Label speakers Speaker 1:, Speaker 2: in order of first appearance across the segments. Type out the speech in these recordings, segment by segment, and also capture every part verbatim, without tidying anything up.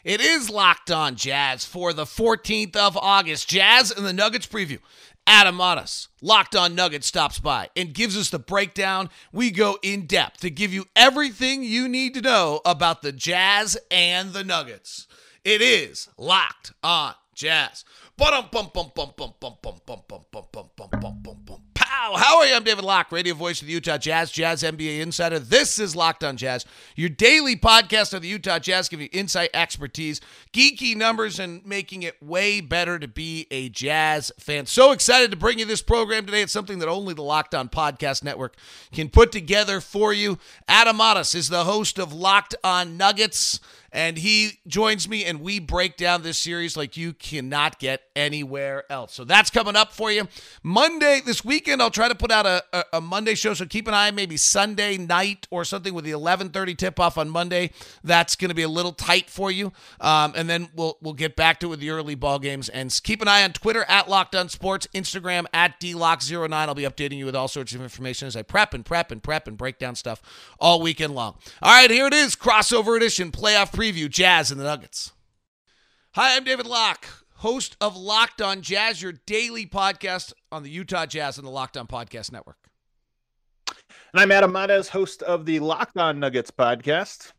Speaker 1: It is Locked On Jazz for the fourteenth of August. Jazz and the Nuggets preview. Adam Matas, Locked On Nuggets, stops by and gives us the breakdown. We go in depth to give you everything you need to know about the Jazz and the Nuggets. It is Locked On Jazz. Pow! How are you? I'm David Locke, radio voice of the Utah Jazz, Jazz N B A insider. This is Locked On Jazz, your daily podcast of the Utah Jazz, giving you insight, expertise, geeky numbers, and making it way better to be a Jazz fan. So excited to bring you this program today. It's something that only the Locked On Podcast Network can put together for you. Adam Matas is the host of Locked On Nuggets, and he joins me, and we break down this series like you cannot get anywhere else. So that's coming up for you. Monday, this weekend, I'll try to put out a, a, a Monday show, so keep an eye, maybe Sunday night or something with the eleven thirty tip-off on Monday. That's going to be a little tight for you. Um, and then we'll we'll get back to it with the early ball games. And keep an eye on Twitter, at Locked On Sports, Instagram, at D Lock zero nine. I'll be updating you with all sorts of information as I prep and prep and prep and break down stuff all weekend long. All right, here it is, crossover edition, playoff preview, Jazz and the Nuggets. Hi, I'm David Locke, host of Locked On Jazz, your daily podcast on the Utah Jazz and the Locked On Podcast Network.
Speaker 2: And I'm Adam Matas, host of the Locked On Nuggets podcast.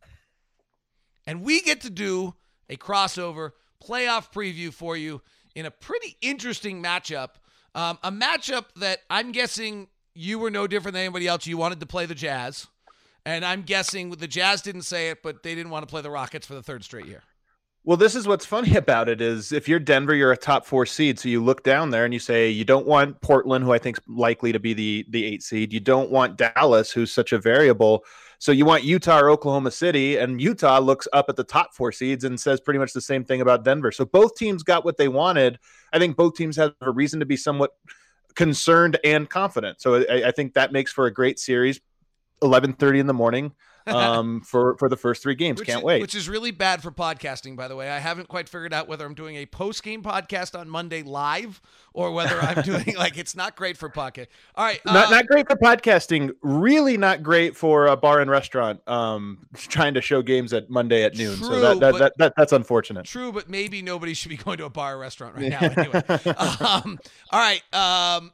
Speaker 1: And we get to do a crossover playoff preview for you in a pretty interesting matchup. Um, a matchup that I'm guessing you were no different than anybody else. You wanted to play the Jazz. And I'm guessing the Jazz didn't say it, but they didn't want to play the Rockets for the third straight year.
Speaker 2: Well, this is what's funny about it is if you're Denver, you're a top four seed. So you look down there and you say, you don't want Portland, who I think is likely to be the, the eight seed. You don't want Dallas, who's such a variable. So you want Utah or Oklahoma City, and Utah looks up at the top four seeds and says pretty much the same thing about Denver. So both teams got what they wanted. I think both teams have a reason to be somewhat concerned and confident. So I, I think that makes for a great series. eleven thirty in the morning um, for, for the first three games.
Speaker 1: Which
Speaker 2: Can't
Speaker 1: is,
Speaker 2: wait.
Speaker 1: Which is really bad for podcasting, by the way. I haven't quite figured out whether I'm doing a post-game podcast on Monday live or whether I'm doing, like, it's not great for podcast. All right.
Speaker 2: Not,
Speaker 1: uh,
Speaker 2: not great for podcasting. Really not great for a bar and restaurant um, trying to show games at Monday at noon.
Speaker 1: True,
Speaker 2: so that, that,
Speaker 1: but,
Speaker 2: that, that that's unfortunate.
Speaker 1: True, but maybe nobody should be going to a bar or restaurant right now anyway. um, all right. Um,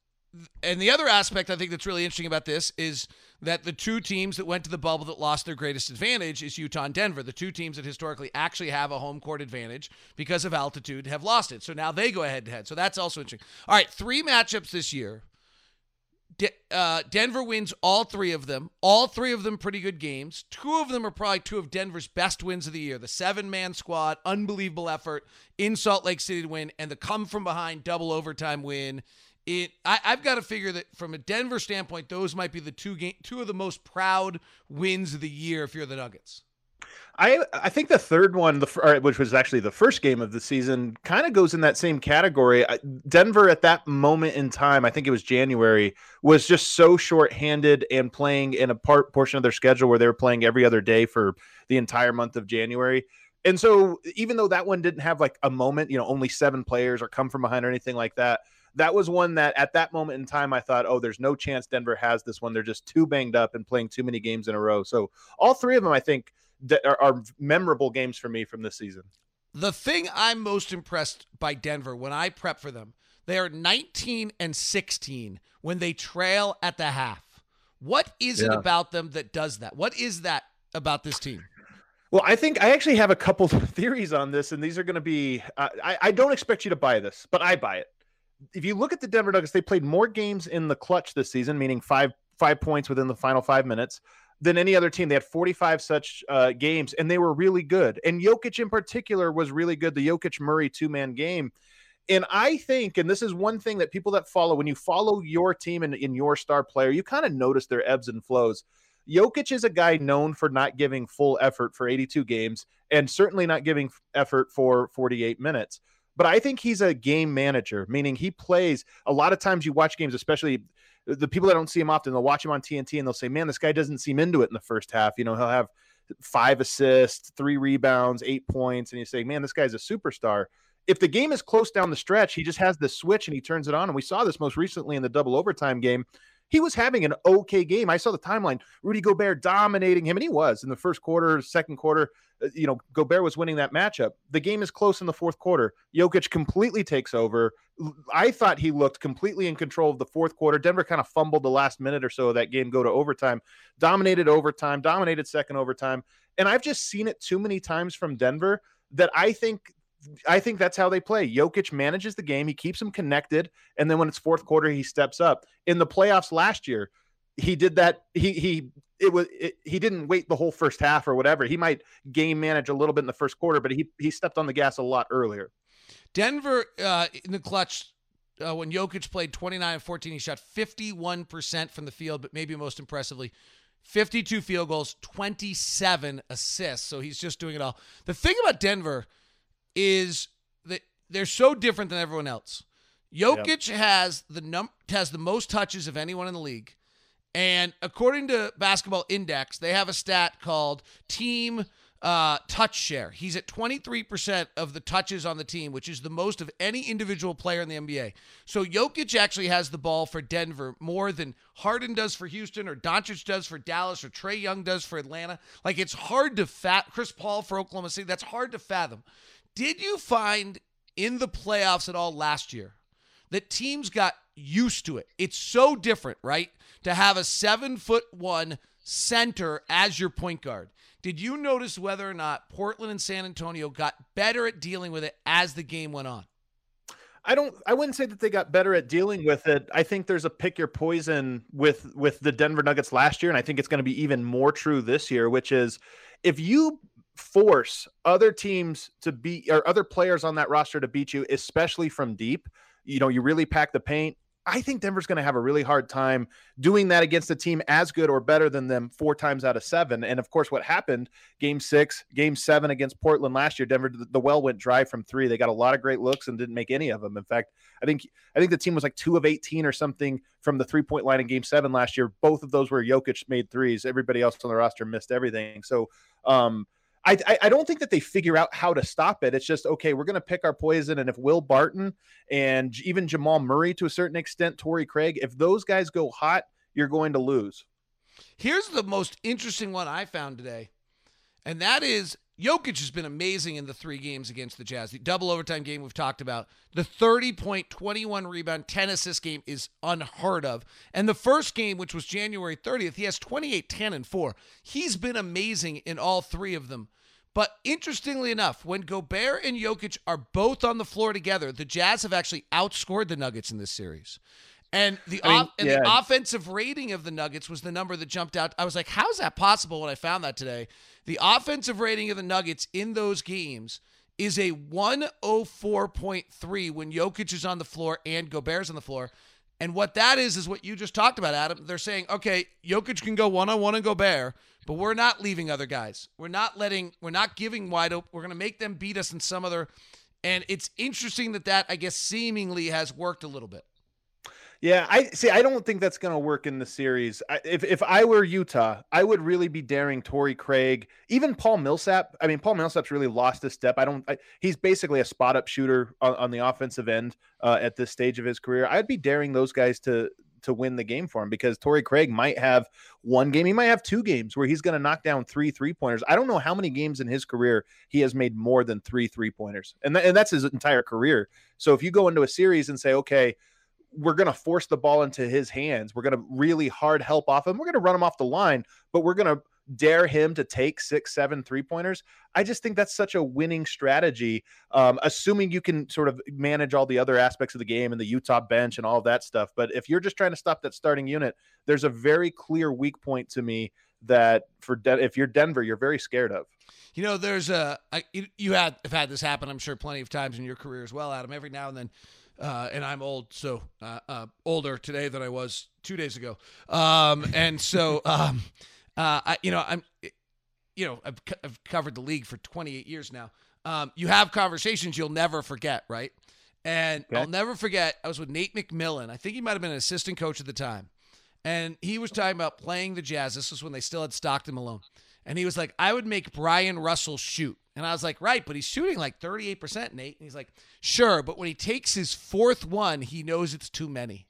Speaker 1: and the other aspect I think that's really interesting about this is that the two teams that went to the bubble that lost their greatest advantage is Utah and Denver. The two teams that historically actually have a home court advantage because of altitude have lost it. So now they go head to head. So that's also interesting. All right, three matchups this year. De- uh, Denver wins all three of them. All three of them pretty good games. Two of them are probably two of Denver's best wins of the year. The seven-man squad, unbelievable effort in Salt Lake City to win, and the come-from-behind double overtime win. It, I, I've got to figure that from a Denver standpoint, those might be the two game, two of the most proud wins of the year if you're the Nuggets.
Speaker 2: I I think the third one, the which was actually the first game of the season, kind of goes in that same category. Denver at that moment in time, I think it was January, was just so shorthanded and playing in a part portion of their schedule where they were playing every other day for the entire month of January. And so even though that one didn't have like a moment, you know, only seven players or come from behind or anything like that, that was one that at that moment in time, I thought, oh, there's no chance Denver has this one. They're just too banged up and playing too many games in a row. So all three of them, I think, are, are memorable games for me from this season.
Speaker 1: The thing I'm most impressed by Denver when I prep for them, they are nineteen and sixteen when they trail at the half. What is yeah. it about them that does that? What is that about this team?
Speaker 2: Well, I think I actually have a couple of theories on this, and these are going to be uh, – I, I don't expect you to buy this, but I buy it. If you look at the Denver Nuggets, they played more games in the clutch this season, meaning five five points within the final five minutes, than any other team. They had forty-five such uh, games, and they were really good. And Jokic in particular was really good, the Jokic-Murray two-man game. And I think, and this is one thing that people that follow, when you follow your team and in your star player, you kind of notice their ebbs and flows. Jokic is a guy known for not giving full effort for eighty-two games and certainly not giving effort for forty-eight minutes. But I think he's a game manager, meaning he plays a lot of times. You watch games, especially the people that don't see him often, they'll watch him on T N T and they'll say, man, this guy doesn't seem into it in the first half. You know, he'll have five assists, three rebounds, eight points. And you say, man, this guy's a superstar. If the game is close down the stretch, he just has this switch and he turns it on. And we saw this most recently in the double overtime game. he was having an okay game. I saw the timeline. Rudy Gobert dominating him, and he was in the first quarter, second quarter. You know, Gobert was winning that matchup. The game is close in the fourth quarter. Jokic completely takes over. I thought he looked completely in control of the fourth quarter. Denver kind of fumbled the last minute or so of that game, go to overtime, dominated overtime, dominated second overtime. And I've just seen it too many times from Denver that I think I think that's how they play. Jokic manages the game. He keeps them connected. And then when it's fourth quarter, he steps up. In the playoffs last year, he did that. He, he, it was, it, he didn't wait the whole first half or whatever. He might game manage a little bit in the first quarter, but he, he stepped on the gas a lot earlier.
Speaker 1: Denver uh, in the clutch, uh, when Jokic played twenty-nine and fourteen, he shot fifty-one percent from the field, but maybe most impressively, fifty-two field goals, twenty-seven assists. So he's just doing it all. The thing about Denver is that they're so different than everyone else. Jokic yep. has the num has the most touches of anyone in the league. And according to Basketball Index, they have a stat called team uh, touch share. He's at twenty-three percent of the touches on the team, which is the most of any individual player in the N B A. So Jokic actually has the ball for Denver more than Harden does for Houston or Doncic does for Dallas or Trae Young does for Atlanta. Like, it's hard to fat Chris Paul for Oklahoma City. That's hard to fathom. Did you find in the playoffs at all last year that teams got used to it? It's so different, right? To have a seven foot one center as your point guard. Did you notice whether or not Portland and San Antonio got better at dealing with it as the game went on?
Speaker 2: I don't, I wouldn't say that they got better at dealing with it. I think there's a pick your poison with, with the Denver Nuggets last year. And I think it's going to be even more true this year, which is if you force other teams to beat or other players on that roster to beat you, especially from deep, you know, you really pack the paint. I think Denver's going to have a really hard time doing that against a team as good or better than them four times out of seven. And of course, what happened game six, game seven against Portland last year, Denver, the well went dry from three. They got a lot of great looks and didn't make any of them. In fact, I think, I think the team was like two of eighteen or something from the three point line in game seven last year. Both of those were Jokic made threes. Everybody else on the roster missed everything. So, um, I, I don't think that they figure out how to stop it. It's just, okay, we're going to pick our poison. And if Will Barton and even Jamal Murray, to a certain extent, Torrey Craig, if those guys go hot, you're going to lose.
Speaker 1: Here's the most interesting one I found today. And that is Jokic has been amazing in the three games against the Jazz. The double overtime game we've talked about. The thirty point, twenty-one rebound, ten assist game is unheard of. And the first game, which was January thirtieth, he has twenty-eight, ten, and four. He's been amazing in all three of them. But interestingly enough, when Gobert and Jokic are both on the floor together, the Jazz have actually outscored the Nuggets in this series. And the
Speaker 2: I mean,
Speaker 1: off- and
Speaker 2: yeah.
Speaker 1: the offensive rating of the Nuggets was the number that jumped out. I was like, how is that possible when I found that today? The offensive rating of the Nuggets in those games is a one oh four point three when Jokic is on the floor and Gobert's on the floor. And what that is is what you just talked about, Adam. They're saying, okay, Jokic can go one-on-one and Gobert, but we're not leaving other guys. We're not letting, we're not giving wide open. We're going to make them beat us in some other. And it's interesting that that, I guess, seemingly has worked a little bit.
Speaker 2: Yeah, I see. I don't think that's going to work in the series. I, if if I were Utah, I would really be daring Torrey Craig, even Paul Millsap. I mean, Paul Millsap's really lost a step. I don't. I, he's basically a spot up shooter on, on the offensive end uh, at this stage of his career. I'd be daring those guys to to win the game for him because Torrey Craig might have one game, he might have two games where he's going to knock down three three pointers. I don't know how many games in his career he has made more than three three pointers, and th- and that's his entire career. So if you go into a series and say, okay, we're going to force the ball into his hands, we're going to really hard help off him, we're going to run him off the line, but we're going to dare him to take six, seven three-pointers. I just think that's such a winning strategy, um, assuming you can sort of manage all the other aspects of the game and the Utah bench and all of that stuff. But if you're just trying to stop that starting unit, there's a very clear weak point to me that for De- if you're Denver, you're very scared of.
Speaker 1: You know, there's a I, you had have had this happen, I'm sure, plenty of times in your career as well, Adam. Every now and then. Uh, and I'm old, so uh, uh, older today than I was two days ago. Um, and so, um, uh, I, you know, I'm, you know, I've, co- I've covered the league for twenty-eight years now. Um, you have conversations you'll never forget, right? And okay. I'll never forget, I was with Nate McMillan. I think he might have been an assistant coach at the time. And he was talking about playing the Jazz. This was when they still had Stockton Malone. And he was like, I would make Brian Russell shoot. And I was like, right, but he's shooting like thirty-eight percent, Nate. And he's like, sure, but when he takes his fourth one, he knows it's too many.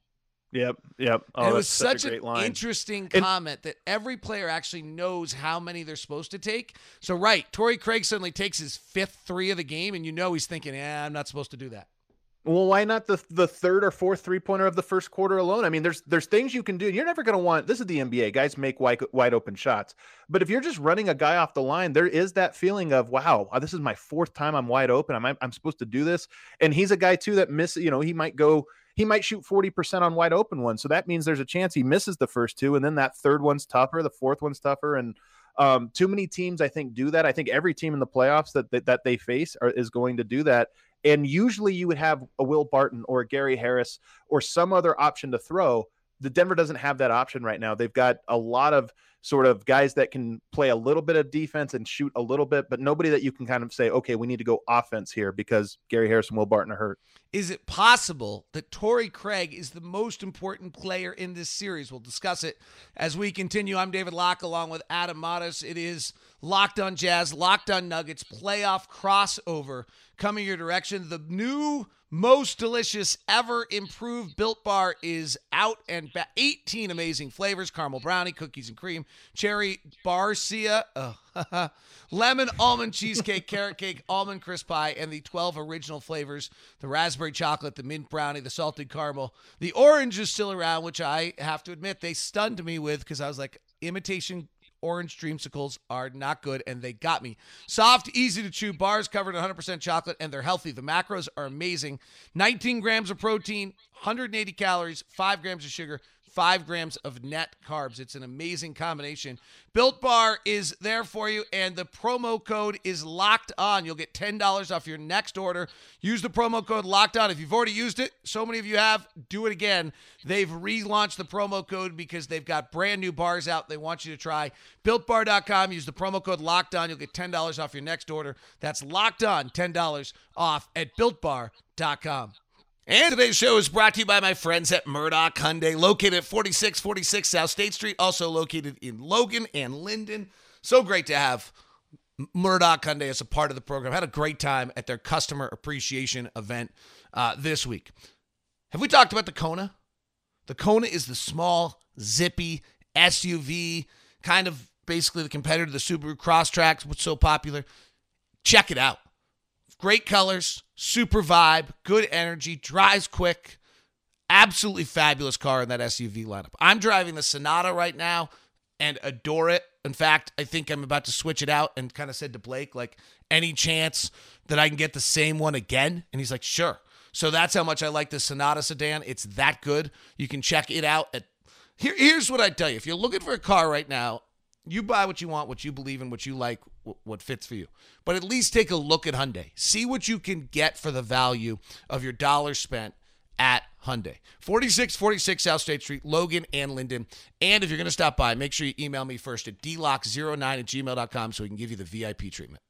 Speaker 2: Yep, yep. Oh,
Speaker 1: And it was
Speaker 2: that's such,
Speaker 1: such
Speaker 2: a great
Speaker 1: an
Speaker 2: line.
Speaker 1: interesting
Speaker 2: And-
Speaker 1: comment that every player actually knows how many they're supposed to take. So, right, Torrey Craig suddenly takes his fifth three of the game, and you know he's thinking, yeah, I'm not supposed to do that.
Speaker 2: Well, why not the the third or fourth three pointer of the first quarter alone? I mean, there's there's things you can do. You're never going to want. This is the N B A. Guys make wide wide open shots, but if you're just running a guy off the line, there is that feeling of wow, this is my fourth time I'm wide open. I'm I'm supposed to do this, and he's a guy too that miss. You know, he might go. He might shoot forty percent on wide open ones, so that means there's a chance he misses the first two, and then that third one's tougher, the fourth one's tougher, and um, too many teams I think do that. I think every team in the playoffs that that, that they face are, is going to do that. And usually you would have a Will Barton or a Gary Harris or some other option to throw. The Denver doesn't have that option right now. They've got a lot of sort of guys that can play a little bit of defense and shoot a little bit, but nobody that you can kind of say, okay, we need to go offense here because Gary Harris and Will Barton are hurt.
Speaker 1: Is it possible that Torrey Craig is the most important player in this series? We'll discuss it as we continue. I'm David Locke along with Adam Modis. It is Locked on Jazz, Locked on Nuggets, playoff crossover coming your direction. The new most delicious ever improved Built Bar is out and back. eighteen amazing flavors: caramel brownie, cookies and cream, cherry barcia, uh, lemon almond cheesecake, carrot cake, almond crisp pie, and the twelve original flavors: the raspberry chocolate, the mint brownie, the salted caramel. The orange is still around, which I have to admit they stunned me with because I was like, imitation orange dreamsicles are not good, and they got me. Soft, easy to chew bars covered in one hundred percent chocolate, and they're healthy. The macros are amazing. nineteen grams of protein, one hundred eighty calories, five grams of sugar, five grams of net carbs. It's an amazing combination. Built Bar is there for you, and the promo code is Locked On. You'll get ten dollars off your next order. Use the promo code Locked On. If you've already used it, so many of you have, do it again. They've relaunched the promo code because they've got brand new bars out they want you to try. Built Bar dot com. Use the promo code Locked On. You'll get ten dollars off your next order. That's Locked On, ten dollars off at Built Bar dot com. And today's show is brought to you by my friends at Murdoch Hyundai, located at forty-six forty-six South State Street, also located in Logan and Linden. So great to have Murdoch Hyundai as a part of the program. Had a great time at their customer appreciation event uh, this week. Have we talked about the Kona? The Kona is the small, zippy S U V, kind of basically the competitor to the Subaru Crosstrax, what's so popular. Check it out. Great colors, super vibe, good energy, drives quick. Absolutely fabulous car in that S U V lineup. I'm driving the Sonata right now and adore it. In fact, I think I'm about to switch it out and kind of said to Blake, like, any chance that I can get the same one again? And he's like, sure. So that's how much I like the Sonata sedan. It's that good. You can check it out. At Here, Here's what I tell you. If you're looking for a car right now, you buy what you want, what you believe in, what you like, what fits for you. But at least take a look at Hyundai. See what you can get for the value of your dollars spent at Hyundai. forty-six forty-six South State Street, Logan and Linden. And if you're going to stop by, make sure you email me first at d lock zero nine at gmail dot com so we can give you the V I P treatment.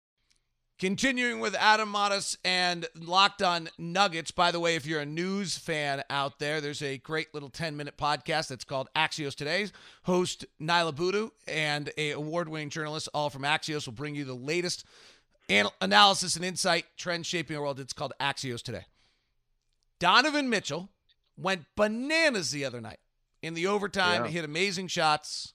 Speaker 1: Continuing with Adam Modis and Locked On Nuggets. By the way, if you're a news fan out there, there's a great little ten-minute podcast that's called Axios Today. Host Nyla Budu and a award-winning journalist, all from Axios, will bring you the latest anal- analysis and insight, trends shaping our world. It's called Axios Today. Donovan Mitchell went bananas the other night. In the overtime,
Speaker 2: Yeah.
Speaker 1: he hit amazing shots,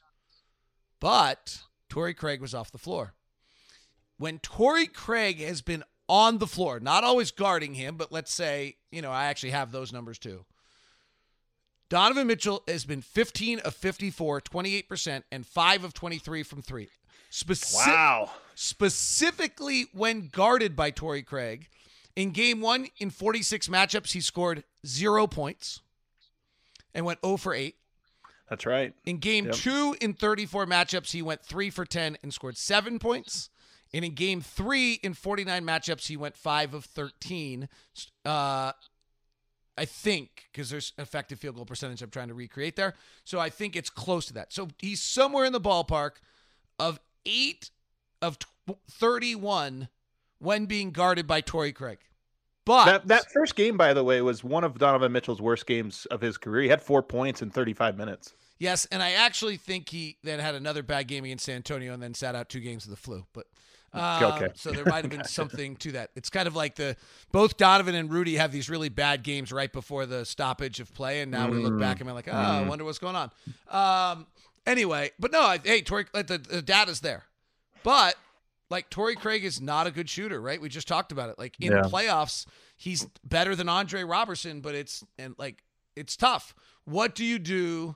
Speaker 1: but Torrey Craig was off the floor. When Torrey Craig has been on the floor, not always guarding him, but let's say, you know, I actually have those numbers too. Donovan Mitchell has been fifteen of fifty-four, twenty-eight percent, and five of twenty-three from three. Speci-
Speaker 2: Wow.
Speaker 1: Specifically when guarded by Torrey Craig, in game one, in forty-six matchups, he scored zero points and went zero for eight.
Speaker 2: That's right.
Speaker 1: In game
Speaker 2: Yep.
Speaker 1: two, in thirty-four matchups, he went three for ten and scored seven points. And in game three, in forty-nine matchups, he went five of thirteen. Uh, I think, because there's effective field goal percentage I'm trying to recreate there. So I think it's close to that. So he's somewhere in the ballpark of eight of thirty-one when being guarded by Torrey Craig. But
Speaker 2: That that first game, by the way, was one of Donovan Mitchell's worst games of his career. He had four points in thirty-five minutes.
Speaker 1: yes, and I actually think he then had another bad game against San Antonio and then sat out two games of the flu. But Um,
Speaker 2: Okay.
Speaker 1: So there might have been something to that. It's kind of like the both Donovan and Rudy have these really bad games right before the stoppage of play, and now mm. we look back and we're like, oh, mm. I wonder what's going on. Um, anyway, but no, I, hey, Torrey, the, the data's there. But, like, Torrey Craig is not a good shooter, right? We just talked about it. Like, in yeah. the playoffs, he's better than Andre Robertson, but it's, and like, it's tough. What do you do?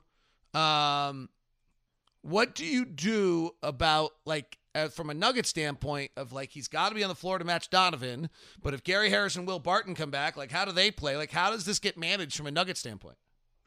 Speaker 1: Um, what do you do about, like, Uh, from a Nugget standpoint of like, he's got to be on the floor to match Donovan, but if Gary Harris and Will Barton come back, like how do they play? Like how does this get managed from a Nugget standpoint?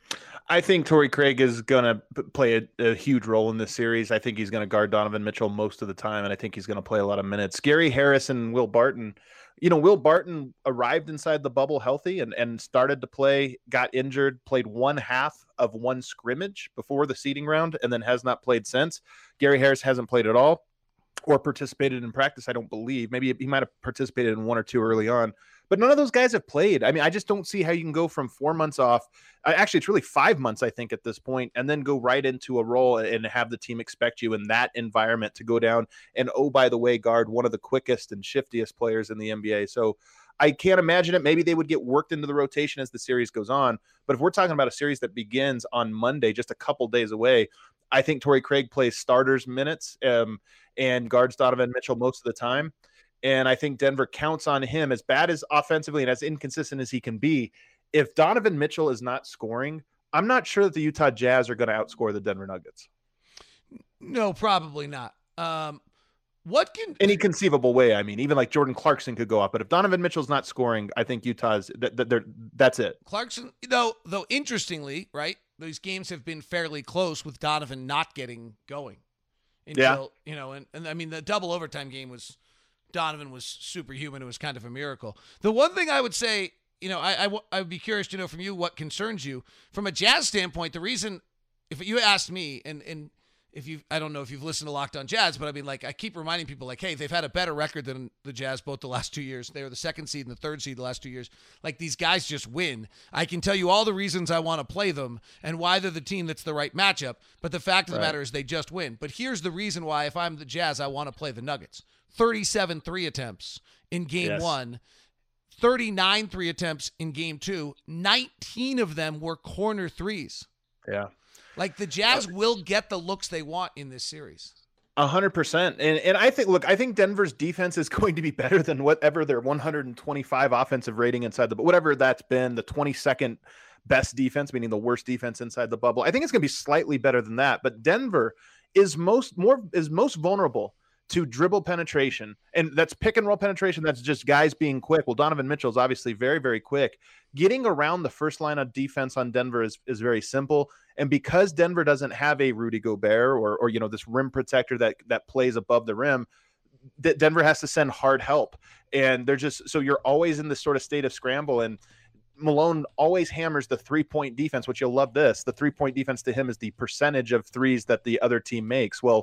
Speaker 2: I think Torrey Craig is going to play a, a huge role in this series. I think he's going to guard Donovan Mitchell most of the time, and I think he's going to play a lot of minutes. Gary Harris and Will Barton, you know, Will Barton arrived inside the bubble healthy and, and started to play, got injured, played one half of one scrimmage before the seeding round, and then has not played since. Gary Harris hasn't played at all or participated in practice, I don't believe. Maybe he might have participated in one or two early on, but none of those guys have played. I mean, I just don't see how you can go from four months off. Actually, it's really five months, I think, at this point, and then go right into a role and have the team expect you in that environment to go down and, oh, by the way, guard one of the quickest and shiftiest players in the N B A. So I can't imagine it. Maybe they would get worked into the rotation as the series goes on. But if we're talking about a series that begins on Monday, just a couple days away, I think Torrey Craig plays starters minutes um, and guards Donovan Mitchell most of the time. And I think Denver counts on him, as bad as offensively and as inconsistent as he can be. If Donovan Mitchell is not scoring, I'm not sure that the Utah Jazz are going to outscore the Denver Nuggets.
Speaker 1: No, probably not. Um, what can
Speaker 2: any conceivable way? I mean, even like Jordan Clarkson could go up, but if Donovan Mitchell's not scoring, I think Utah's that th- th- that's it.
Speaker 1: Clarkson, though, though interestingly, right? These games have been fairly close with Donovan not getting going. Until, yeah. You know, and, and I mean, the double overtime game was, Donovan was superhuman. It was kind of a miracle. The one thing I would say, you know, I, I, I would be curious to know from you what concerns you. From a Jazz standpoint, the reason, if you asked me, and, and if you, I don't know if you've listened to Locked On Jazz, but I mean, like, I keep reminding people, like, hey, they've had a better record than the Jazz both the last two years. They were the second seed and the third seed the last two years. Like, these guys just win. I can tell you all the reasons I want to play them and why they're the team that's the right matchup, but the fact of the right. matter is they just win. But here's the reason why, if I'm the Jazz, I want to play the Nuggets. thirty-seven three attempts in game yes. one, thirty-nine three attempts in game two, nineteen of them were corner threes.
Speaker 2: Yeah.
Speaker 1: Like, the Jazz will get the looks they want in this series.
Speaker 2: A hundred percent. And and I think, look, I think Denver's defense is going to be better than whatever their one hundred twenty-five offensive rating inside the, whatever that's been, the twenty-second best defense, meaning the worst defense inside the bubble. I think it's going to be slightly better than that, but Denver is most more is most vulnerable to dribble penetration, and that's pick and roll penetration. That's just guys being quick. Well, Donovan Mitchell is obviously very, very quick. Getting around the first line of defense on Denver is, is very simple. And because Denver doesn't have a Rudy Gobert or, or, you know, this rim protector that, that plays above the rim, D- Denver has to send hard help. And they're just, so you're always in this sort of state of scramble. And Malone always hammers the three-point defense, which you'll love this. The three-point defense to him is the percentage of threes that the other team makes. Well,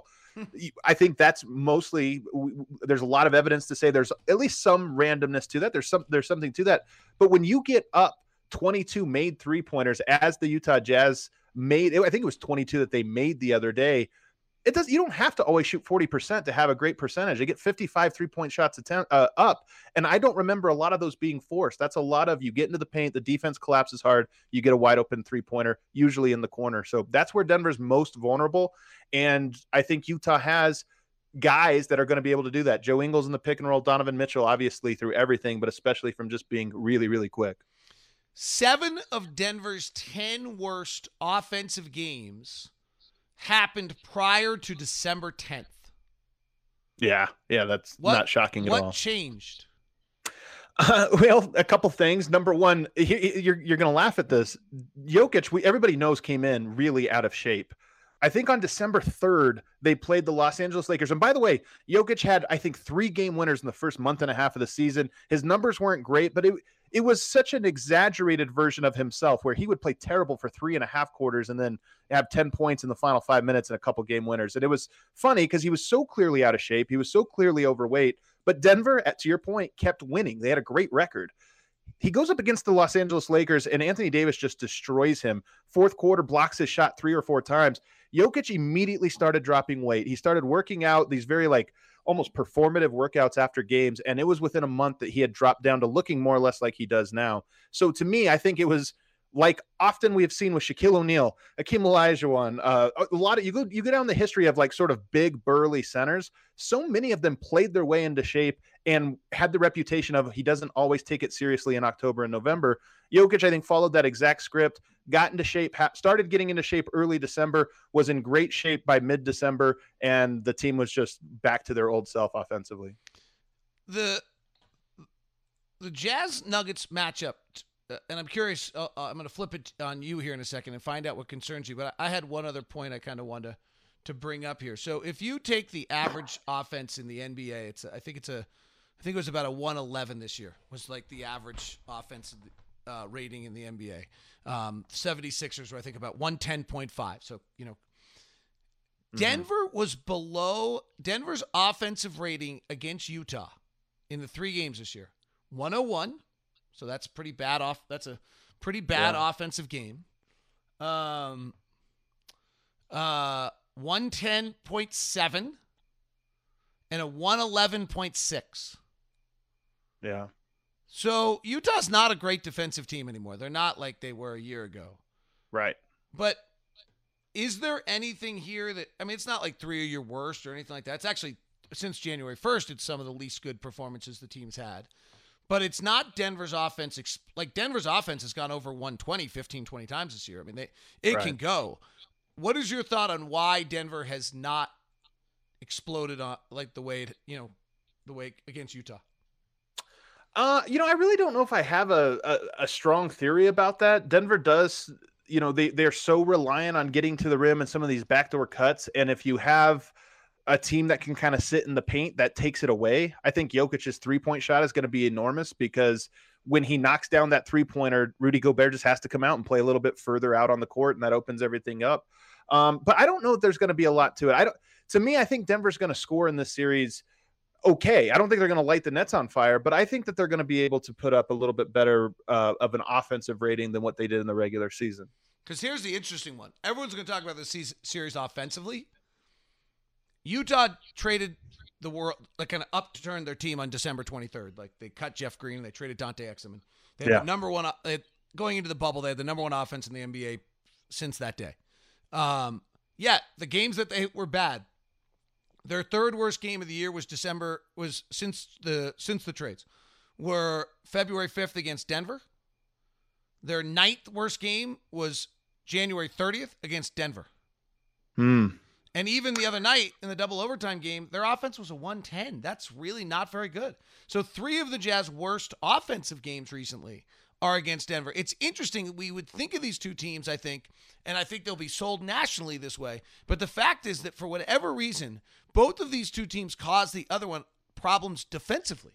Speaker 2: I think that's mostly, there's a lot of evidence to say there's at least some randomness to that. There's some, there's something to that. But when you get up twenty-two made three-pointers, as the Utah Jazz made, I think it was twenty-two that they made the other day, it does. You don't have to always shoot forty percent to have a great percentage. They get fifty-five three-point shots attempt, uh, up, and I don't remember a lot of those being forced. That's a lot of, you get into the paint, the defense collapses hard, you get a wide open three-pointer, usually in the corner. So that's where Denver's most vulnerable, and I think Utah has guys that are going to be able to do that. Joe Ingles in the pick and roll, Donovan Mitchell, obviously through everything, but especially from just being really, really quick.
Speaker 1: Seven of Denver's ten worst offensive games happened prior to December tenth.
Speaker 2: Yeah, yeah, that's what, not shocking at
Speaker 1: what
Speaker 2: all.
Speaker 1: What changed?
Speaker 2: Uh, well, a couple things. Number one, he, you're you're going to laugh at this. Jokic, we everybody knows, came in really out of shape. I think on December third, they played the Los Angeles Lakers. And by the way, Jokic had, I think, three game winners in the first month and a half of the season. His numbers weren't great, but it it was such an exaggerated version of himself where he would play terrible for three and a half quarters and then have ten points in the final five minutes and a couple game winners. And it was funny because he was so clearly out of shape. He was so clearly overweight. But Denver, at, to your point, kept winning. They had a great record. He goes up against the Los Angeles Lakers, and Anthony Davis just destroys him. Fourth quarter, blocks his shot three or four times. Jokic immediately started dropping weight. He started working out these very like almost performative workouts after games. And it was within a month that he had dropped down to looking more or less like he does now. So to me, I think it was like often we have seen with Shaquille O'Neal, Akeem Olajuwon, uh, a lot of you go you go down the history of like sort of big burly centers. So many of them played their way into shape and had the reputation of he doesn't always take it seriously in October and November. Jokic, I think, followed that exact script, got into shape, ha- started getting into shape early December, was in great shape by mid-December, and the team was just back to their old self offensively.
Speaker 1: The the Jazz Nuggets matchup. Uh, and I'm curious, uh, uh, I'm going to flip it on you here in a second and find out what concerns you. But I, I had one other point I kind of wanted to, to bring up here. So if you take the average offense in the N B A, it's I think it's a, I think it was about a one eleven this year was like the average offensive uh, rating in the N B A. Um, seventy-sixers were I think about one ten point five. So, you know, mm-hmm. Denver was below Denver's offensive rating against Utah in the three games this year. one oh one. So that's pretty bad off. That's a pretty bad yeah. offensive game. Um, uh, one ten point seven and a one eleven point six.
Speaker 2: Yeah.
Speaker 1: So Utah's not a great defensive team anymore. They're not like they were a year ago.
Speaker 2: Right.
Speaker 1: But is there anything here that, I mean, it's not like three of your worst or anything like that. It's actually, since January first, it's some of the least good performances the team's had. But it's not Denver's offense. Like, Denver's offense has gone over one twenty, fifteen, twenty times this year. I mean, they it right. can go. What is your thought on why Denver has not exploded on like the way, it, you know, the way against Utah?
Speaker 2: Uh, you know, I really don't know if I have a, a, a strong theory about that. Denver does, you know, they, they're so reliant on getting to the rim and some of these backdoor cuts. And if you have a team that can kind of sit in the paint, that takes it away. I think Jokic's three-point shot is going to be enormous because when he knocks down that three-pointer, Rudy Gobert just has to come out and play a little bit further out on the court, and that opens everything up. Um, but I don't know if there's going to be a lot to it. I don't. To me, I think Denver's going to score in this series okay. I don't think they're going to light the Nets on fire, but I think that they're going to be able to put up a little bit better uh, of an offensive rating than what they did in the regular season.
Speaker 1: Because here's the interesting one. Everyone's going to talk about this series offensively. Utah traded the world, like kind of upturned their team on December twenty-third. Like they cut Jeff Green and they traded Dante Exum. They had yeah. the number one, they had, going into the bubble, they had the number one offense in the N B A since that day. Um, yeah, the games that they were bad. Their third worst game of the year was December, was since the since the trades, were February fifth against Denver. Their ninth worst game was January thirtieth against Denver.
Speaker 2: Hmm.
Speaker 1: And even the other night in the double overtime game, their offense was a one ten. That's really not very good. So three of the Jazz worst offensive games recently are against Denver. It's interesting. We would think of these two teams, I think, and I think they'll be sold nationally this way. But the fact is that for whatever reason, both of these two teams cause the other one problems defensively.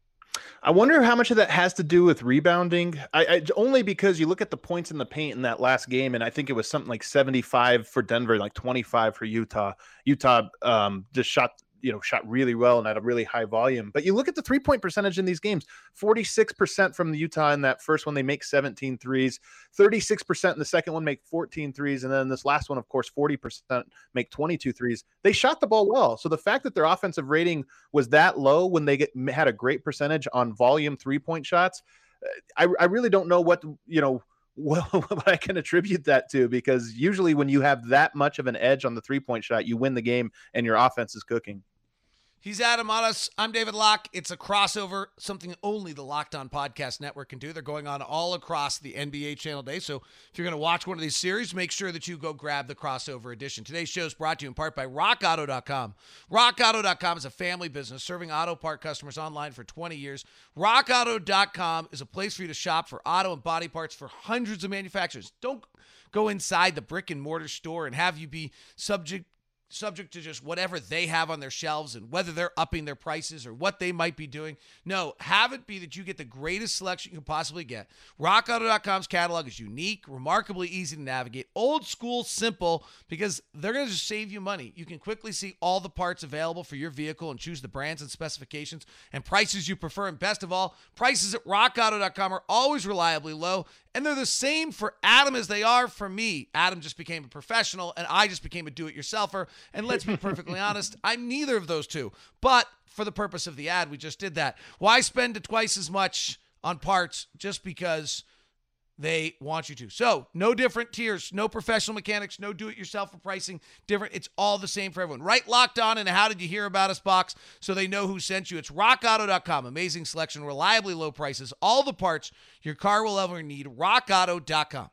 Speaker 2: I wonder how much of that has to do with rebounding. I, I only because you look at the points in the paint in that last game, and I think it was something like seventy-five for Denver, like twenty-five for Utah. Utah um, just shot, you know, shot really well and at a really high volume. But you look at the three-point percentage in these games, forty-six percent from the Utah in that first one, they make seventeen threes, thirty-six percent in the second one make fourteen threes, and then this last one, of course, forty percent make twenty-two threes. They shot the ball well. So the fact that their offensive rating was that low when they get, had a great percentage on volume three-point shots, I, I really don't know what, you know, well, what I can attribute that to, because usually when you have that much of an edge on the three-point shot, you win the game and your offense is cooking.
Speaker 1: He's Adam Matas. I'm David Locke. It's a crossover, something only the Locked On Podcast Network can do. They're going on all across the N B A channel day. So if you're going to watch one of these series, make sure that you go grab the crossover edition. Today's show is brought to you in part by rock auto dot com. rock auto dot com is a family business serving auto part customers online for twenty years. rock auto dot com is a place for you to shop for auto and body parts for hundreds of manufacturers. Don't go inside the brick and mortar store and have you be subject subject to just whatever they have on their shelves and whether they're upping their prices or what they might be doing. No, have it be that you get the greatest selection you can possibly get. rock auto dot com's catalog is unique, remarkably easy to navigate, old school, simple, because they're going to just save you money. You can quickly see all the parts available for your vehicle and choose the brands and specifications and prices you prefer. And best of all, prices at rock auto dot com are always reliably low. And they're the same for Adam as they are for me. Adam just became a professional, and I just became a do-it-yourselfer. And let's be perfectly honest, I'm neither of those two. But for the purpose of the ad, we just did that. Why spend twice as much on parts just because they want you to? So no different tiers, no professional mechanics, no do-it-yourself for pricing. Different. It's all the same for everyone. Right, Locked On in a How Did You Hear About Us box so they know who sent you. It's rock auto dot com. Amazing selection, reliably low prices, all the parts your car will ever need. rock auto dot com.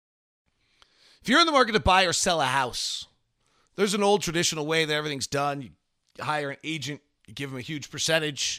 Speaker 1: If you're in the market to buy or sell a house, there's an old traditional way that everything's done. You hire an agent, you give them a huge percentage.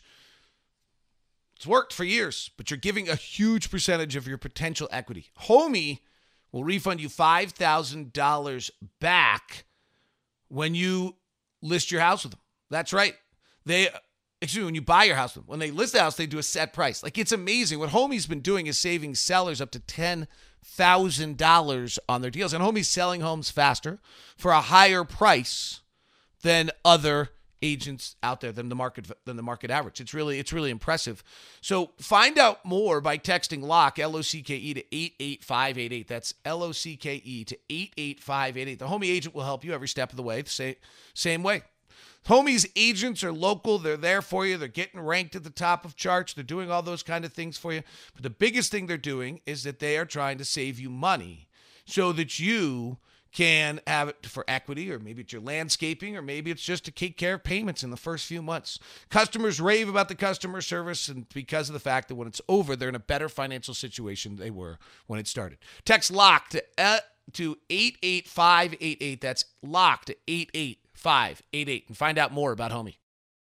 Speaker 1: It's worked for years, but you're giving a huge percentage of your potential equity. Homie will refund you five thousand dollars back when you list your house with them. That's right. They, excuse me, when you buy your house with them. When they list the house, they do a set price. Like, it's amazing. What Homie's been doing is saving sellers up to ten thousand dollars on their deals. And Homie's selling homes faster for a higher price than other agents out there, than the market than the market average. It's really it's really impressive. So find out more by texting LOCK, L O C K E, to eight eight five eight eight. That's L O C K E to eight eight five eight eight. The Homie agent will help you every step of the way, the same, same way. Homie's agents are local. They're there for you. They're getting ranked at the top of charts. They're doing all those kind of things for you. But the biggest thing they're doing is that they are trying to save you money so that you can have it for equity, or maybe it's your landscaping, or maybe it's just to take care of payments in the first few months. Customers rave about the customer service, and because of the fact that when it's over, they're in a better financial situation than they were when it started. Text LOCK to, uh, to eight eight five eight eight. That's LOCK to eight eight five eight eight, and find out more about Homie.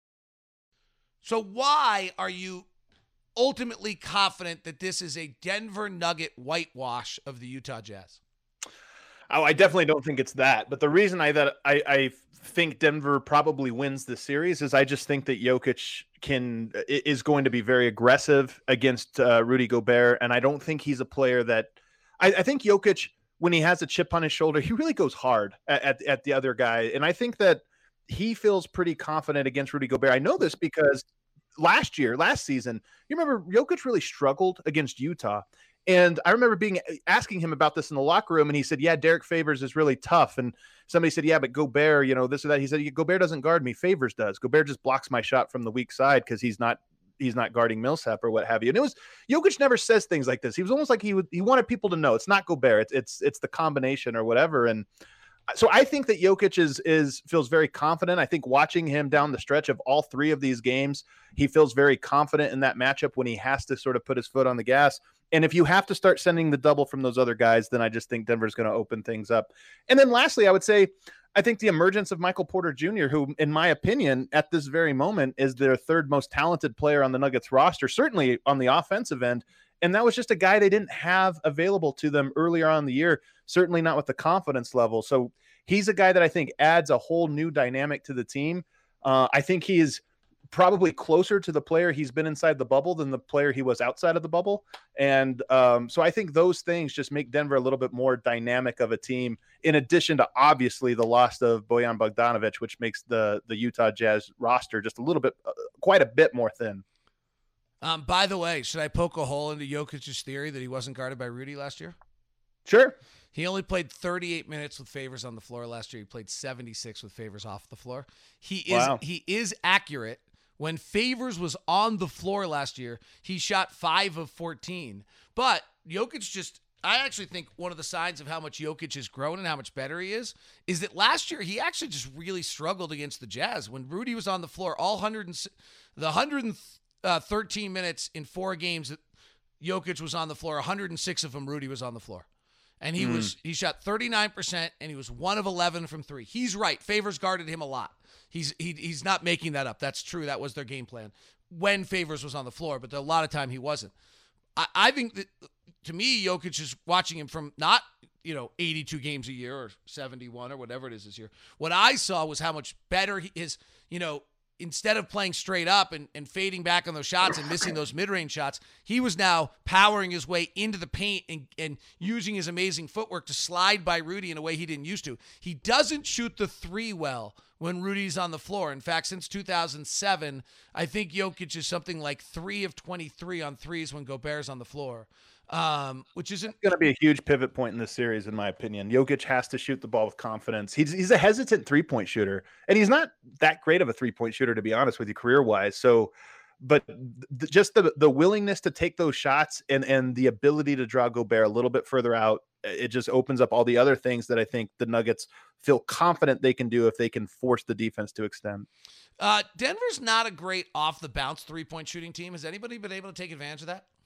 Speaker 1: So why are you ultimately confident that this is a Denver Nugget whitewash of the Utah Jazz?
Speaker 2: Oh, I definitely don't think it's that. But the reason I that I, I think Denver probably wins the series is I just think that Jokic can is going to be very aggressive against uh, Rudy Gobert, and I don't think he's a player that I, I think Jokic, when he has a chip on his shoulder, he really goes hard at, at, at the other guy, and I think that he feels pretty confident against Rudy Gobert. I know this because last year, last season, you remember Jokic really struggled against Utah. And I remember being asking him about this in the locker room, and he said, yeah, Derek Favors is really tough. And somebody said, yeah, but Gobert, you know, this or that. He said, Gobert doesn't guard me. Favors does. Gobert just blocks my shot from the weak side because he's not he's not guarding Millsap or what have you. And it was Jokic never says things like this. He was almost like he would he wanted people to know it's not Gobert. It's it's it's the combination or whatever. And so I think that Jokic is is feels very confident. I think watching him down the stretch of all three of these games, he feels very confident in that matchup when he has to sort of put his foot on the gas. And if you have to start sending the double from those other guys, then I just think Denver's going to open things up. And then lastly, I would say, I think the emergence of Michael Porter Junior, who, in my opinion, at this very moment is their third most talented player on the Nuggets roster, certainly on the offensive end. And that was just a guy they didn't have available to them earlier on in the year, certainly not with the confidence level. So he's a guy that I think adds a whole new dynamic to the team. Uh, I think he is probably closer to the player he's been inside the bubble than the player he was outside of the bubble. And um, so I think those things just make Denver a little bit more dynamic of a team, in addition to obviously the loss of Bojan Bogdanovic, which makes the, the Utah Jazz roster just a little bit, uh, quite a bit more thin.
Speaker 1: Um, by the way, should I poke a hole into Jokic's theory that he wasn't guarded by Rudy last year?
Speaker 2: Sure.
Speaker 1: He only played thirty-eight minutes with Favors on the floor last year. He played seventy-six with Favors off the floor. He is
Speaker 2: Wow.
Speaker 1: he is accurate. When Favors was on the floor last year, he shot five of fourteen. But Jokic just, I actually think one of the signs of how much Jokic has grown and how much better he is, is that last year he actually just really struggled against the Jazz. When Rudy was on the floor, all one hundred, the one hundred thirteen minutes in four games that Jokic was on the floor, one hundred six of them Rudy was on the floor. And he mm. was he shot thirty-nine percent, and he was one of eleven from three. He's right. Favors guarded him a lot. He's he, he's not making that up. That's true. That was their game plan when Favors was on the floor, but a lot of time he wasn't. I, I think that, to me, Jokic is watching him from not, you know, eighty-two games a year or seventy-one or whatever it is this year. What I saw was how much better he is, you know, instead of playing straight up and, and fading back on those shots and missing those mid-range shots, he was now powering his way into the paint and, and using his amazing footwork to slide by Rudy in a way he didn't used to. He doesn't shoot the three well when Rudy's on the floor. In fact, since two thousand seven, I think Jokic is something like three of twenty-three on threes when Gobert's on the floor. um, which isn't
Speaker 2: going to be a huge pivot point in this series, in my opinion. Jokic has to shoot the ball with confidence. He's he's a hesitant three point shooter, and he's not that great of a three point shooter, to be honest with you, career wise. So, but th- just the the willingness to take those shots and and the ability to draw Gobert a little bit further out, it just opens up all the other things that I think the Nuggets feel confident they can do if they can force the defense to extend.
Speaker 1: Uh, Denver's not a great off the bounce three point shooting team. Has anybody been able to take advantage of that?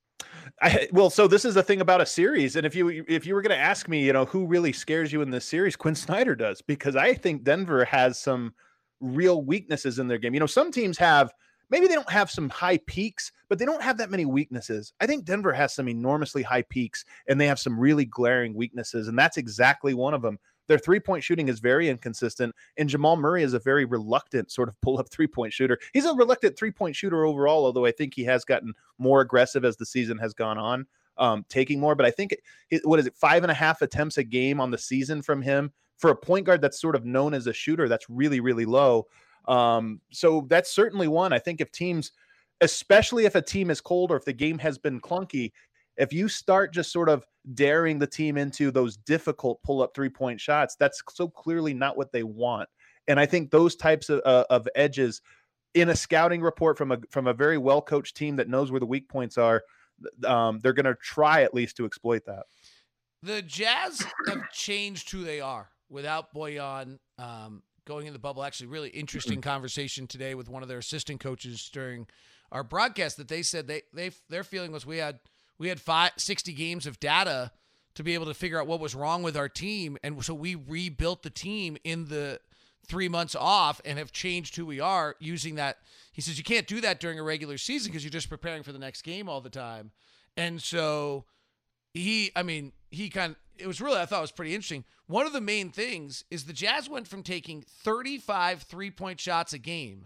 Speaker 2: I, well, so this is the thing about a series, and if you if you were going to ask me, you know, who really scares you in this series, Quinn Snyder does, because I think Denver has some real weaknesses in their game. You know, some teams have maybe they don't have some high peaks, but they don't have that many weaknesses. I think Denver has some enormously high peaks, and they have some really glaring weaknesses, and that's exactly one of them. Their three-point shooting is very inconsistent, and Jamal Murray is a very reluctant sort of pull-up three-point shooter. He's a reluctant three-point shooter overall, although I think he has gotten more aggressive as the season has gone on, um, taking more. But I think, it, it, what is it, five and a half attempts a game on the season from him? For a point guard that's sort of known as a shooter, that's really, really low. Um, so that's certainly one. I think if teams, especially if a team is cold or if the game has been clunky, if you start just sort of daring the team into those difficult pull-up three-point shots, that's so clearly not what they want. And I think those types of, uh, of edges in a scouting report from a from a very well-coached team that knows where the weak points are, um, they're going to try at least to exploit that.
Speaker 1: The Jazz have changed who they are without Bojan um, going in the bubble. Actually, really interesting conversation today with one of their assistant coaches during our broadcast that they said they they their feeling was we had – We had five, sixty games of data to be able to figure out what was wrong with our team. And so we rebuilt the team in the three months off and have changed who we are using that. He says, you can't do that during a regular season because you're just preparing for the next game all the time. And so he, I mean, he kind of, it was really, I thought it was pretty interesting. One of the main things is the Jazz went from taking thirty-five three-point shots a game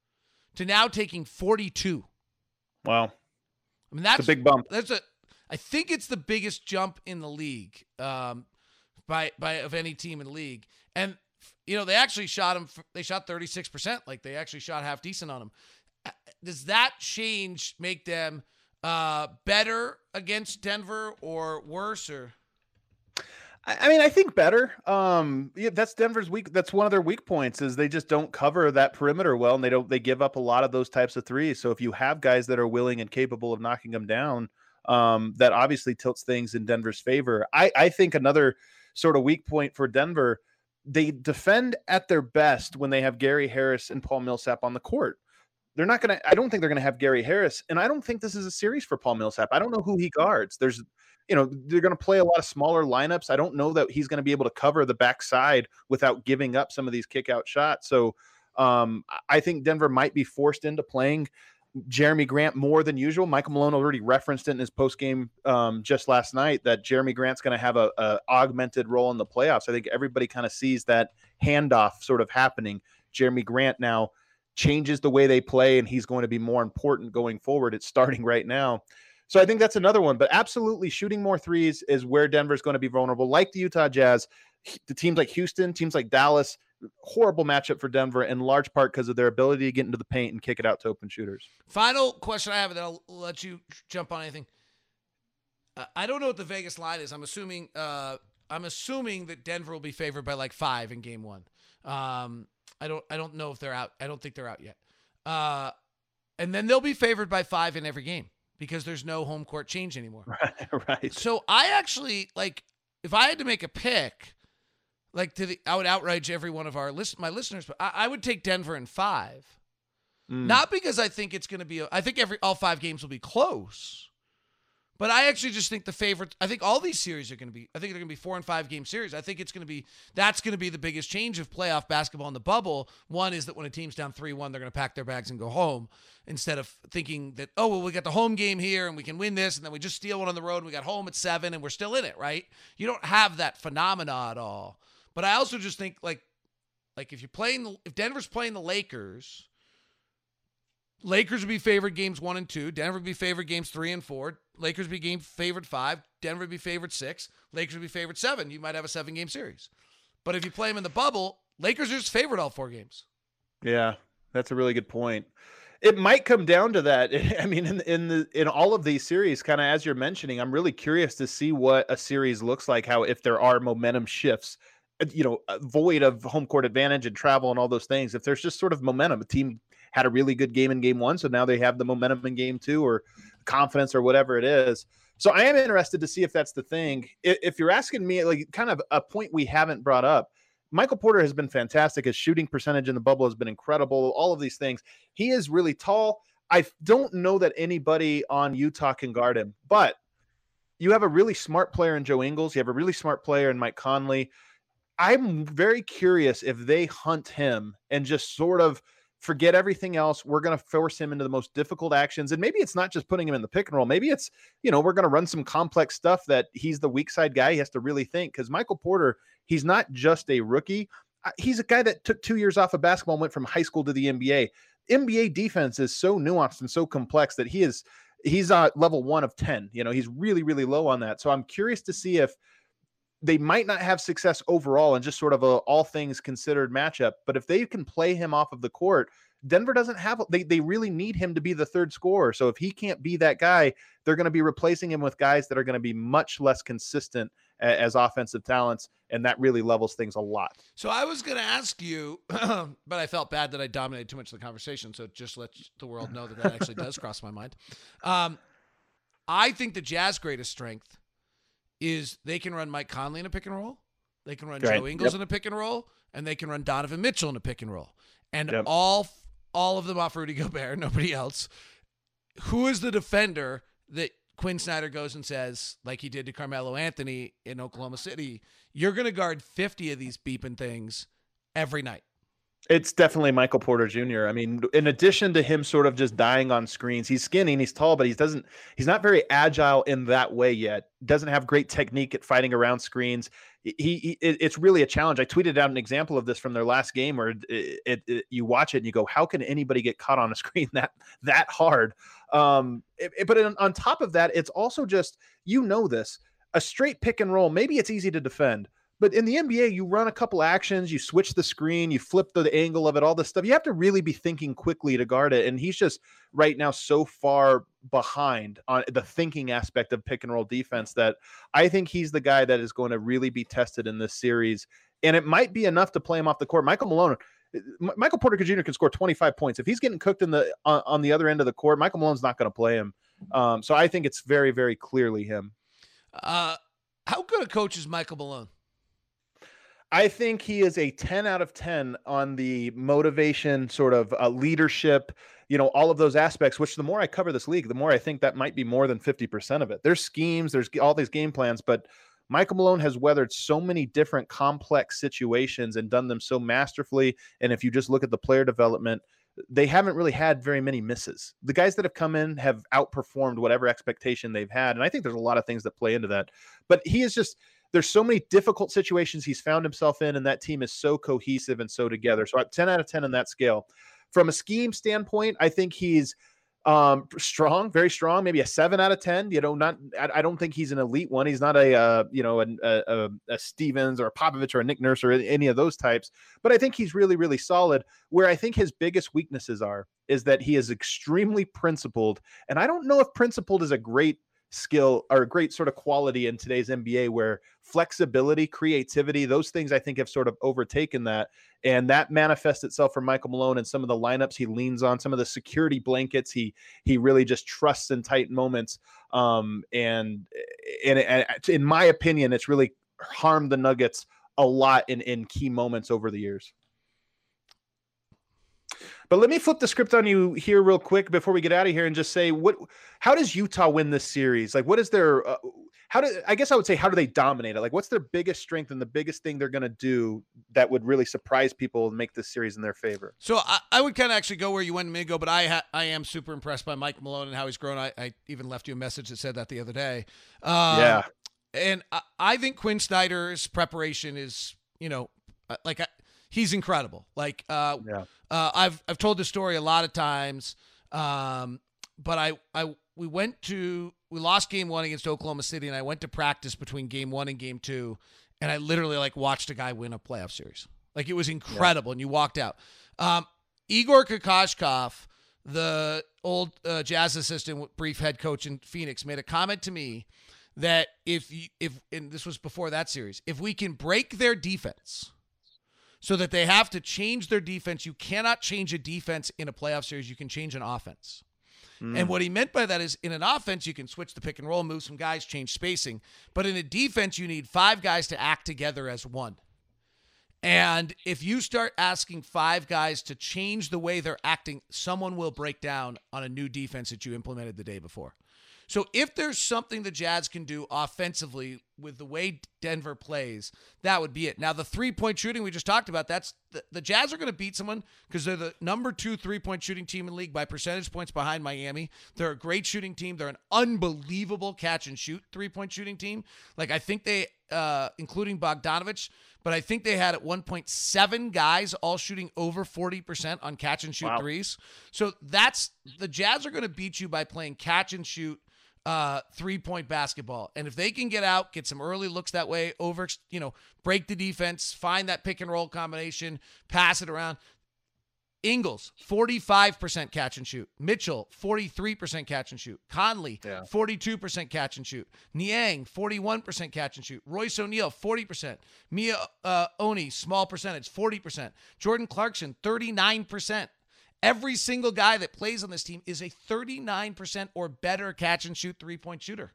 Speaker 1: to now taking forty-two.
Speaker 2: Wow.
Speaker 1: I mean, that's
Speaker 2: it's a big bump.
Speaker 1: That's a, I think it's the biggest jump in the league, um, by by of any team in the league. And you know, they actually shot him. They shot thirty-six percent. Like they actually shot half decent on him. Does that change make them uh, better against Denver or worse? Or
Speaker 2: I mean, I think better. Um, yeah, that's Denver's weak. That's one of their weak points is they just don't cover that perimeter well, and they don't. They give up a lot of those types of threes. So if you have guys that are willing and capable of knocking them down, um, that obviously tilts things in Denver's favor. I, I think another sort of weak point for Denver, they defend at their best when they have Gary Harris and Paul Millsap on the court. They're not going to. I don't think they're going to have Gary Harris, and I don't think this is a series for Paul Millsap. I don't know who he guards. There's. You know, they're going to play a lot of smaller lineups. I don't know that he's going to be able to cover the backside without giving up some of these kick out shots. So um, I think Denver might be forced into playing Jeremy Grant more than usual. Michael Malone already referenced it in his postgame um, just last night that Jeremy Grant's going to have a, a augmented role in the playoffs. I think everybody kind of sees that handoff sort of happening. Jeremy Grant now changes the way they play, and he's going to be more important going forward. It's starting right now. So I think that's another one, but absolutely shooting more threes is where Denver's going to be vulnerable. Like the Utah Jazz, the teams like Houston, teams like Dallas, horrible matchup for Denver in large part because of their ability to get into the paint and kick it out to open shooters.
Speaker 1: Final question I have, and then I'll let you jump on anything. Uh, I don't know what the Vegas line is. I'm assuming uh, I'm assuming that Denver will be favored by like five in game one. Um, I don't I don't know if they're out. I don't think they're out yet. Uh, and then they'll be favored by five in every game, because there's no home court change anymore.
Speaker 2: Right, right.
Speaker 1: So I actually, like, if I had to make a pick, like, to the, I would outrage every one of our list, my listeners, but I, I would take Denver in five. Mm. Not because I think it's going to be, a, I think every all five games will be close. But I actually just think the favorite, I think all these series are going to be, I think they're going to be four and five game series. I think it's going to be, that's going to be the biggest change of playoff basketball in the bubble. One is that when a team's down three one, they're going to pack their bags and go home, instead of thinking that, oh, well, we got the home game here and we can win this, and then we just steal one on the road and we got home at seven and we're still in it, right? You don't have that phenomena at all. But I also just think, like, like if you're playing, if Denver's playing the Lakers, Lakers would be favored games one and two. Denver would be favored games three and four. Lakers would be game favored five. Denver would be favored six. Lakers would be favored seven. You might have a seven game series. But if you play them in the bubble, Lakers are just favored all four games.
Speaker 2: Yeah, that's a really good point. It might come down to that. I mean, in in the in all of these series, kind of as you're mentioning, I'm really curious to see what a series looks like. How if there are momentum shifts, uh, you know, uh, void of home court advantage and travel and all those things. If there's just sort of momentum, a team had a really good game in game one, so now they have the momentum in game two, or confidence, or whatever it is. So I am interested to see if that's the thing. If, if you're asking me, like, kind of a point we haven't brought up. Michael Porter has been fantastic. His shooting percentage in the bubble has been incredible. All of these things. He is really tall. I don't know that anybody on Utah can guard him, but you have a really smart player in Joe Ingles. You have a really smart player in Mike Conley. I'm very curious if they hunt him and just sort of forget everything else. We're going to force him into the most difficult actions. And maybe it's not just putting him in the pick and roll. Maybe it's, you know, we're going to run some complex stuff that he's the weak side guy. He has to really think, because Michael Porter, he's not just a rookie. He's a guy that took two years off of basketball and went from high school to the N B A. N B A defense is so nuanced and so complex that he is, he's uh, level one of ten. You know, he's really, really low on that. So I'm curious to see if they might not have success overall and just sort of a all things considered matchup. But if they can play him off of the court, Denver doesn't have, they, they really need him to be the third scorer. So if he can't be that guy, they're going to be replacing him with guys that are going to be much less consistent as, as offensive talents. And that really levels things a lot.
Speaker 1: So I was going to ask you, but I felt bad that I dominated too much of the conversation. So just let the world know that that actually does cross my mind. Um, I think the Jazz greatest strength is they can run Mike Conley in a pick and roll. They can run
Speaker 2: right.
Speaker 1: Joe Ingles
Speaker 2: yep.
Speaker 1: in a pick and roll, and they can run Donovan Mitchell in a pick and roll. And
Speaker 2: yep.
Speaker 1: all all of them off Rudy Gobert, nobody else. Who is the defender that Quinn Snyder goes and says, like he did to Carmelo Anthony in Oklahoma City, you're going to guard fifty of these beeping things every night?
Speaker 2: It's definitely Michael Porter Junior I mean, in addition to him sort of just dying on screens, he's skinny and he's tall, but he doesn't, he's not very agile in that way yet. Doesn't have great technique at fighting around screens. He, he it's really a challenge. I tweeted out an example of this from their last game where it, it, it, you watch it and you go, how can anybody get caught on a screen that, that hard? Um, it, it, but on, on top of that, it's also just, you know, this, a straight pick and roll. Maybe it's easy to defend, but in the N B A, you run a couple actions, you switch the screen, you flip the angle of it, all this stuff. You have to really be thinking quickly to guard it. And he's just right now so far behind on the thinking aspect of pick and roll defense that I think he's the guy that is going to really be tested in this series. And it might be enough to play him off the court. Michael Malone, Michael Porter Junior can score twenty-five points. If he's getting cooked in the on, on the other end of the court, Michael Malone's not going to play him. Um, so I think it's very, very clearly him.
Speaker 1: Uh, how good a coach is Michael Malone?
Speaker 2: I think he is a ten out of ten on the motivation, sort of uh, leadership, you know, all of those aspects, which the more I cover this league, the more I think that might be more than fifty percent of it. There's schemes, there's all these game plans, but Michael Malone has weathered so many different complex situations and done them so masterfully. And if you just look at the player development, they haven't really had very many misses. The guys that have come in have outperformed whatever expectation they've had. And I think there's a lot of things that play into that, but he is just, there's so many difficult situations he's found himself in, and that team is so cohesive and so together. So ten out of ten on that scale. From a scheme standpoint, I think he's um, strong, very strong, maybe a seven out of ten. You know, not, I, I don't think he's an elite one. He's not a, uh, you know, a, a, a Stevens or a Popovich or a Nick Nurse or any of those types. But I think he's really, really solid. Where I think his biggest weaknesses are is that he is extremely principled. And I don't know if principled is a great skill or a great sort of quality in today's N B A, where flexibility, creativity, those things I think have sort of overtaken that. And that manifests itself for Michael Malone and some of the lineups he leans on, some of the security blankets he he really just trusts in tight moments. Um, and, and, and in my opinion, it's really harmed the Nuggets a lot in, in key moments over the years. But let me flip the script on you here real quick before we get out of here and just say, what, how does Utah win this series? Like, what is their, uh, how do, I guess I would say, how do they dominate it? Like, what's their biggest strength and the biggest thing they're going to do that would really surprise people and make this series in their favor?
Speaker 1: So I, I would kind of actually go where you went a minute ago, but I ha- I am super impressed by Mike Malone and how he's grown. I, I even left you a message that said that the other day. Um,
Speaker 2: yeah.
Speaker 1: And I, I think Quinn Snyder's preparation is, you know, like I, he's incredible. Like, uh, yeah. uh, I've I've told this story a lot of times, um, but I I we went to we lost game one against Oklahoma City, and I went to practice between game one and game two, and I literally like watched a guy win a playoff series. Like, it was incredible, yeah. And you walked out. Um, Igor Kokoshkov, the old uh, Jazz assistant, brief head coach in Phoenix, made a comment to me that if you, if and this was before that series, if we can break their defense so that they have to change their defense, you cannot change a defense in a playoff series. You can change an offense. Mm. And what he meant by that is in an offense, you can switch the pick and roll, move some guys, change spacing. But in a defense, you need five guys to act together as one. And if you start asking five guys to change the way they're acting, someone will break down on a new defense that you implemented the day before. So if there's something the Jazz can do offensively with the way Denver plays, that would be it. Now, the three-point shooting we just talked about, that's the, the Jazz are going to beat someone because they're the number two three-point shooting team in the league by percentage points behind Miami. They're a great shooting team. They're an unbelievable catch-and-shoot three-point shooting team. Like, I think they, uh, including Bogdanovich, but I think they had at one point seven guys all shooting over forty percent on catch-and-shoot wow. threes. So that's the Jazz are going to beat you by playing catch-and-shoot uh, three-point basketball. And if they can get out, get some early looks that way, over, you know, break the defense, find that pick and roll combination, pass it around. Ingles, forty-five percent catch and shoot. Mitchell, forty-three percent catch and shoot. Conley, yeah. forty-two percent catch and shoot. Niang, forty-one percent catch and shoot. Royce O'Neal, forty percent. Mia uh, Oni, small percentage, forty percent. Jordan Clarkson, thirty-nine percent. Every single guy that plays on this team is a thirty-nine percent or better catch and shoot three-point shooter.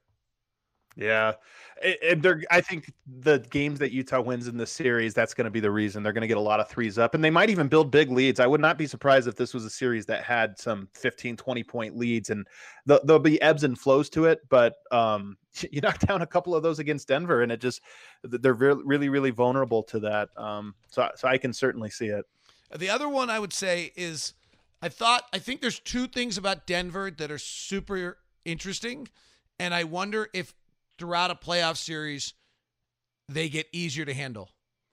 Speaker 2: Yeah. And they're, I think the games that Utah wins in this series, that's going to be the reason. They're going to get a lot of threes up, and they might even build big leads. I would not be surprised if this was a series that had some fifteen, twenty point leads, and the, there'll be ebbs and flows to it. But um, you knock down a couple of those against Denver, and it just, they're really, really vulnerable to that. Um, so, so I can certainly see it.
Speaker 1: The other one I would say is, I thought, I think there's two things about Denver that are super interesting, and I wonder if throughout a playoff series, they get easier to handle.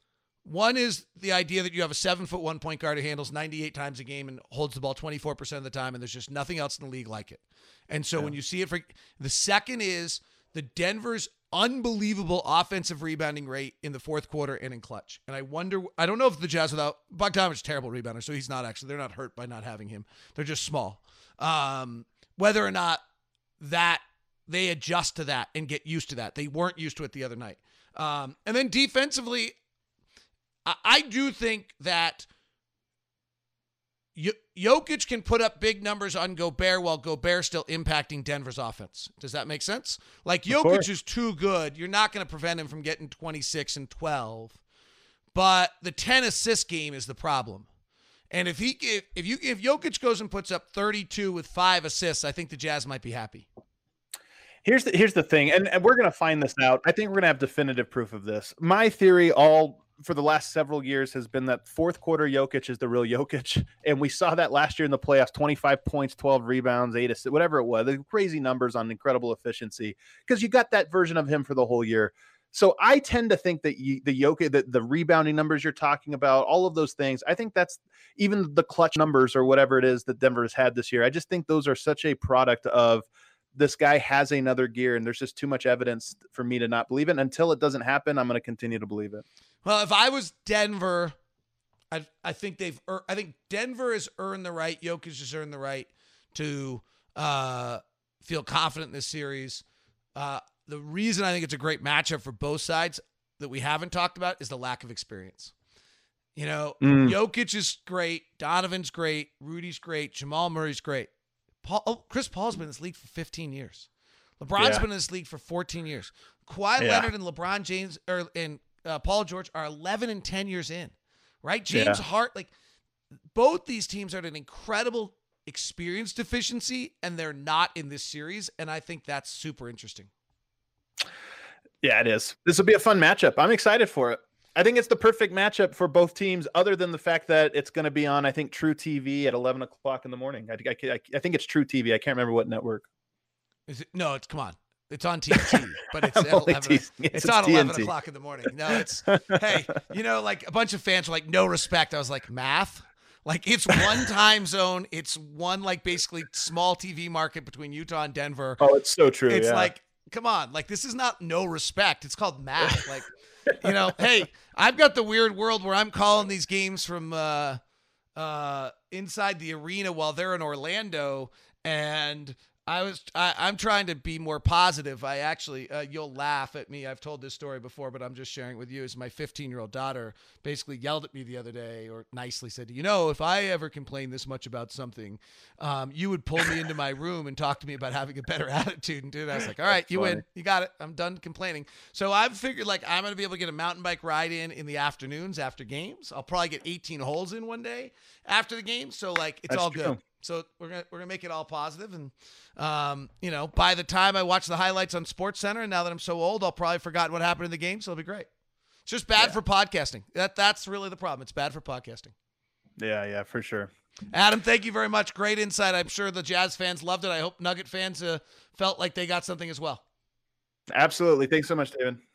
Speaker 1: One is the idea that you have a seven foot one point guard who handles ninety-eight times a game and holds the ball twenty-four percent of the time, and there's just nothing else in the league like it. And so yeah. when you see it for the second is the Denver's unbelievable offensive rebounding rate in the fourth quarter and in clutch. And I wonder, I don't know if the Jazz without Bogdanovich is a terrible rebounder, so he's not actually, they're not hurt by not having him. They're just small. Um, whether or not that they adjust to that and get used to that. They weren't used to it the other night. Um, and then defensively, I, I do think that J- Jokic can put up big numbers on Gobert while Gobert still impacting Denver's offense. Does that make sense? Like, Jokic is too good. You're not going to prevent him from getting twenty-six and twelve. But the ten assist game is the problem. And if he if, if you if Jokic goes and puts up thirty-two with five assists, I think the Jazz might be happy.
Speaker 2: Here's the here's the thing, and, and we're going to find this out. I think we're going to have definitive proof of this. My theory all for the last several years has been that fourth quarter Jokic is the real Jokic, and we saw that last year in the playoffs, twenty-five points, twelve rebounds, eight assists, whatever it was, the crazy numbers on incredible efficiency, because you got that version of him for the whole year. So I tend to think that you, the Jokic, the, the rebounding numbers you're talking about, all of those things, I think that's even the clutch numbers or whatever it is that Denver has had this year. I just think those are such a product of this guy has another gear, and there's just too much evidence for me to not believe it. Until it doesn't happen, I'm going to continue to believe it.
Speaker 1: Well, if I was Denver, I I think they've er, I think Denver has earned the right. Jokic has earned the right to uh, feel confident in this series. Uh, the reason I think it's a great matchup for both sides that we haven't talked about is the lack of experience. You know, mm. Jokic is great, Donovan's great, Rudy's great, Jamal Murray's great. Paul, oh, Chris Paul's been in this league for fifteen years. LeBron's yeah. been in this league for fourteen years. Kawhi yeah. Leonard and LeBron James or and uh, Paul George are eleven and ten years in, right? James yeah. Hart, like both these teams are at an incredible experience deficiency, and they're not in this series. And I think that's super interesting.
Speaker 2: Yeah, it is. This will be a fun matchup. I'm excited for it. I think it's the perfect matchup for both teams, other than the fact that it's going to be on, I think, True T V at eleven o'clock in the morning. I, I, I think it's True T V. I can't remember what network.
Speaker 1: Is it? No, it's, come on. It's on T N T, but it's, at eleven, it's, it's on T N T. eleven o'clock in the morning. No, it's, hey, you know, like a bunch of fans were like, no respect. I was like, math? Like, it's one time zone. It's one, like, basically small T V market between Utah and Denver.
Speaker 2: Oh, it's so true.
Speaker 1: It's
Speaker 2: yeah.
Speaker 1: like, come on. Like, this is not no respect. It's called math. Like, you know, hey, I've got the weird world where I'm calling these games from uh, uh, inside the arena while they're in Orlando, and I was I, I'm trying to be more positive. I actually uh, you'll laugh at me. I've told this story before, but I'm just sharing it with you. Is my fifteen year old daughter basically yelled at me the other day, or nicely said, "You know, if I ever complain this much about something, um, you would pull me into my room and talk to me about having a better attitude." And do that. I was like, "All right,
Speaker 2: That's
Speaker 1: you
Speaker 2: funny.
Speaker 1: win. You got it. I'm done complaining." So I've figured like I'm gonna be able to get a mountain bike ride in in the afternoons after games. I'll probably get eighteen holes in one day after the game. So like it's
Speaker 2: That's
Speaker 1: all
Speaker 2: true.
Speaker 1: good. So we're gonna we're gonna make it all positive, and um, you know, by the time I watch the highlights on Sports Center, and now that I'm so old, I'll probably forgot what happened in the game, so it'll be great. It's just bad
Speaker 2: Yeah.
Speaker 1: for podcasting. That that's really the problem. It's bad for podcasting.
Speaker 2: Yeah, yeah, for sure.
Speaker 1: Adam, thank you very much. Great insight. I'm sure the Jazz fans loved it. I hope Nugget fans uh, felt like they got something as well.
Speaker 2: Absolutely. Thanks so much, David.